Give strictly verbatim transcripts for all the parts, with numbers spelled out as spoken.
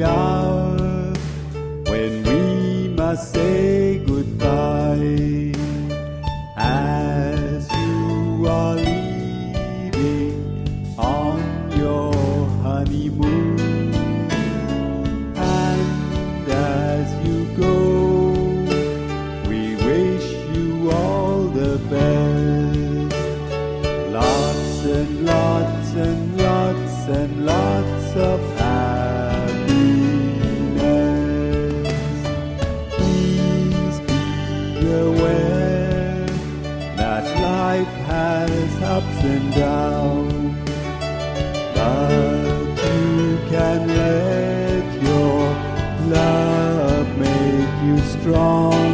hour when we must say goodbye. As you are leaving on your honeymoon, and as you go, we wish you all the best. Lots and lots and lots and lots of happiness. Please be aware that life has ups and downs, but you can let your love make you strong.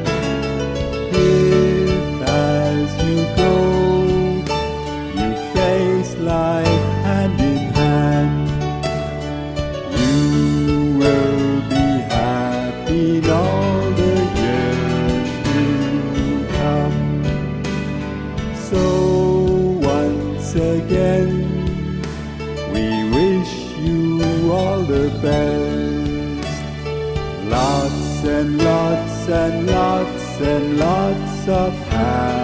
If as you go, you face life hand in hand, you will be happy in all the years to come. So once again, we wish you all the best. Lots and lots and lots and lots of happiness.